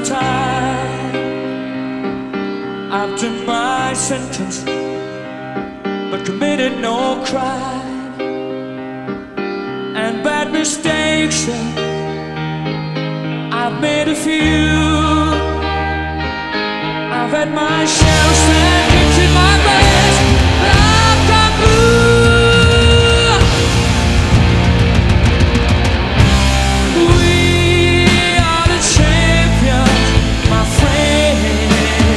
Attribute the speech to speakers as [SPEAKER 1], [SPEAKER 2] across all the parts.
[SPEAKER 1] time. I've done my sentence, but committed no crime. And bad mistakes, I've made a few. I've had my share of sad kicks in my breast, but I've come through. We are the champions, my friend,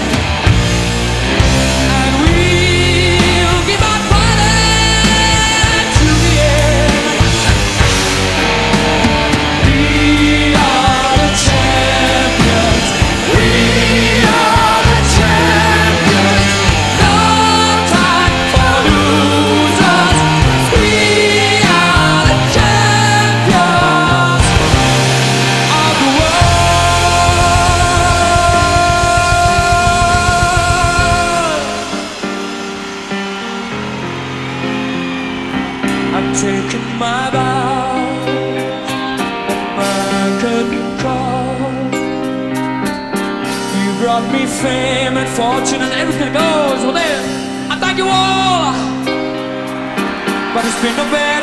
[SPEAKER 1] and we'll keep on fighting to the end. We are the champions. We are the champions. No time for losers. We are the champions of the world. I've taken my vows at my curtain call. You brought me fame and fortune and everything goes. Well then, I thank you all, but it's been no bear